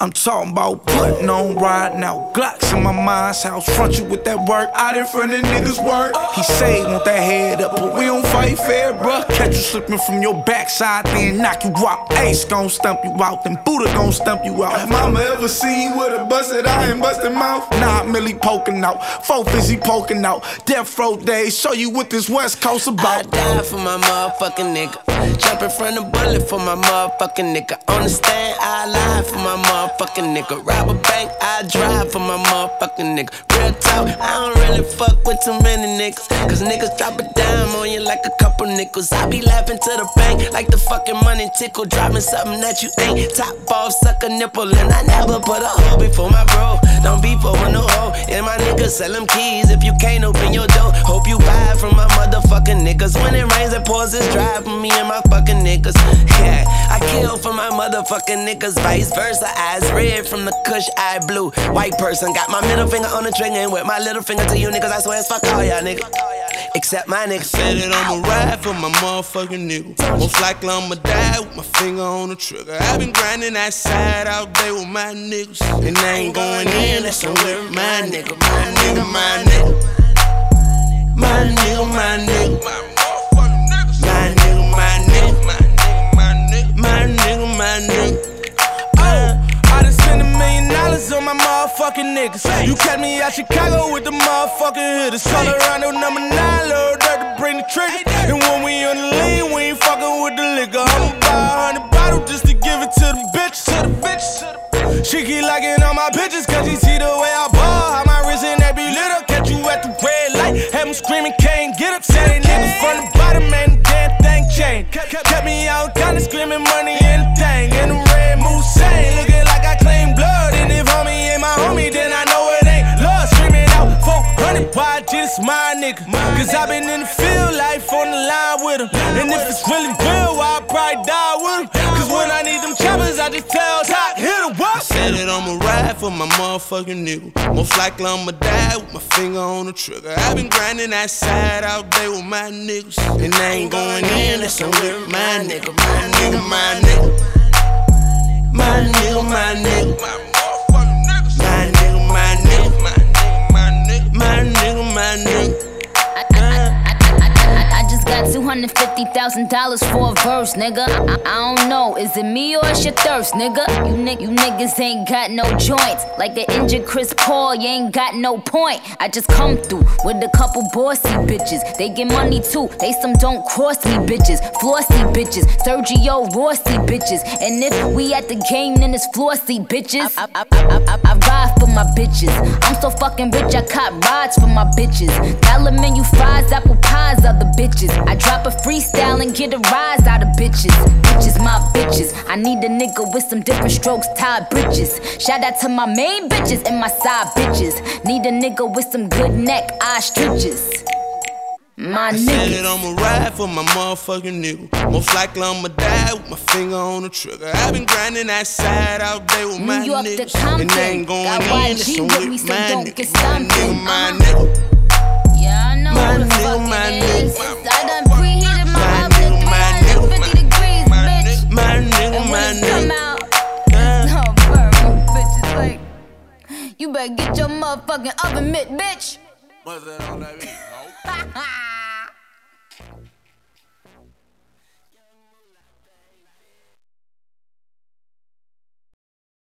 I'm talking about putting on riding out Glocks in my mind's house. Front you with that work out in front of niggas' work. He say he want that head up, but we don't fight fair, bruh. Catch you slipping from your backside, then knock you out. Ace gon' stump you out, then Buddha gon' stump you out. Have mama ever seen you with a busted eye and busted mouth? Nah, Millie poking out, 450 poking out. Death row days, show you what this West Coast about. I die for my motherfucking nigga. Jump in front of bullet for my motherfucking nigga. On the stand, I lie for my motherfucking nigga. Rob a bank, I drive for my motherfucking nigga. Real talk, I don't really fuck with too many niggas, cause niggas drop a dime on you like a couple nickels. I be laughing to the bank like the fucking money tickle. Dropping something that you ain't. Top off, suck a nipple, and I never put a hoe before my bro. Don't be for no hoe. And my niggas sell them keys if you can't open your door. Hope you buy from my motherfucking niggas. When it rains, it pours, it's dry for me and my fucking niggas. Yeah, I kill for my motherfucking niggas. Vice versa, eyes red from the kush, eye blue. White person, got my middle finger on the trigger and with my little finger to you niggas. I swear it's fuck all y'all niggas, except my niggas. Said it, I'ma ride for my motherfucking nigga. Most likely I'ma die with my finger on the trigger. I been grinding that side all day with my niggas, and I ain't going in, that's on with my nigga. My nigga, my nigga. My nigga, my nigga. My nigga, my nigga. My nigga, my nigga. I done spent $1 million on my motherfucking niggas. You catch me out Chicago with the motherfucking hitters. Call around on number 9, load dirt to bring the trigger. And when we on the lean, we ain't fucking with the liquor. I'ma buy 100 bottles just to give it to the bitches. She keep liking all my pictures cause she see the way I ball. How my wrist and that be lit up. Catch you at the red light, have them screaming, can't get up. Say niggas from the bottom, man, the damn thing changed. Kept me out kinda screaming money in the thing. And the red moose saying, looking like I claim blood. And if homie ain't my homie, then I know it ain't love. Screaming out 400, why just my nigga? Cause I been in the field, life on the line with him. And if it's really real, I'll probably die with him. Cause when I need them choppers, I just tell Top, hit him up. Said it, I'ma ride for my motherfucking nigga. Most likely I'ma die with my finger on the trigger. I been grinding that side all day with my niggas, and I ain't going in, that's on with my nigga. My nigga, my nigga. My nigga, my nigga. My nigga, my nigga. My nigga, my nigga. I just got $250,000 for a verse, nigga. I don't know, is it me or it's your thirst, nigga? You niggas ain't got no joints. Like the injured Chris Paul, you ain't got no point. I just come through with a couple bossy bitches. They get money too, they some don't cross me bitches. Flossy bitches, Sergio Rossi bitches. And if we at the game, then it's flossy bitches. I ride for my bitches. I'm so fucking rich, I cop rides for my bitches. Dollar menu fries, apple pies, other bitches. I drop a freestyle and get a rise out of bitches. Bitches, my bitches. I need a nigga with some different strokes, tied bridges. Shout out to my main bitches and my side bitches. Need a nigga with some good neck, eye stretches. My nigga. Said it, I'ma ride for my motherfucking nigga. Most likely I'ma die with my finger on the trigger. I been grinding that side all day with my New York niggas, to Compton. and I ain't going Got in, that's YG on with with me, so my don't nigga. get My stumped. nigga, my nigga. Yeah, I know My what the nigga, fuck my it nigga. is. I done preheated my My oven nigga, to my 350 degrees, bitch. My nigga, And my when it come nigga. out, no burn, bitches like, you better get your motherfucking oven mitt, bitch. What's that on that beat?